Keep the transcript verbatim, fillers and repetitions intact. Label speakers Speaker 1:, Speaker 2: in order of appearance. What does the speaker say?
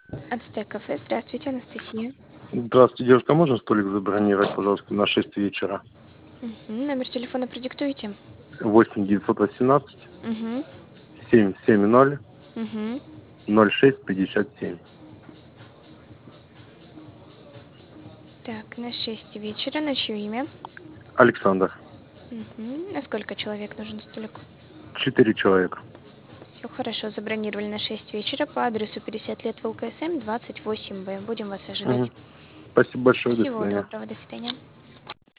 Speaker 1: Ацтек кафе. Здравствуйте, Анастасия.
Speaker 2: Здравствуйте, девушка, можно столик забронировать, пожалуйста, на шесть вечера?
Speaker 1: Мгм. Номер телефона продиктуйте.
Speaker 2: восемь девятьсот восемнадцать
Speaker 1: Угу.
Speaker 2: семь семь ноль
Speaker 1: Угу.
Speaker 2: ноль шесть пятьдесят семь.
Speaker 1: Так, на шесть вечера. На чье имя?
Speaker 2: Александр.
Speaker 1: Угу. На сколько человек нужен столик?
Speaker 2: Четыре человека.
Speaker 1: Все хорошо, забронировали на шесть вечера по адресу пятьдесят лет ВЛКСМ двадцать восемь Б. Будем вас ожидать.
Speaker 2: Мгм. Спасибо большое, до
Speaker 1: Всего
Speaker 2: свидания.
Speaker 1: доброго, до свидания.